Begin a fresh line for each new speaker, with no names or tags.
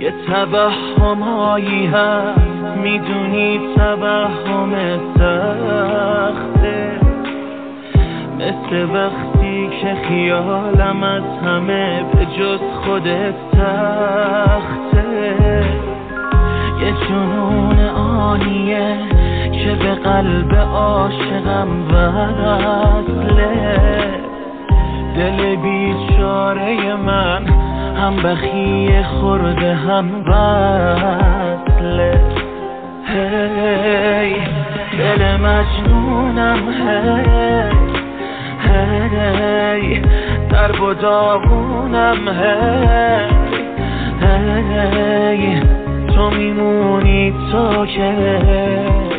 یه توهمایی هست میدونی توهم سخته، مثل وقتی که خیالم از همه به جز خودت سخته. یه جنون آنیه که به قلب عاشقم وصله، دل بیچاره من هم بخیه خورده هم وصله. هی دل مجنونم، هی درب و داغونم، هی تو میمونی تا که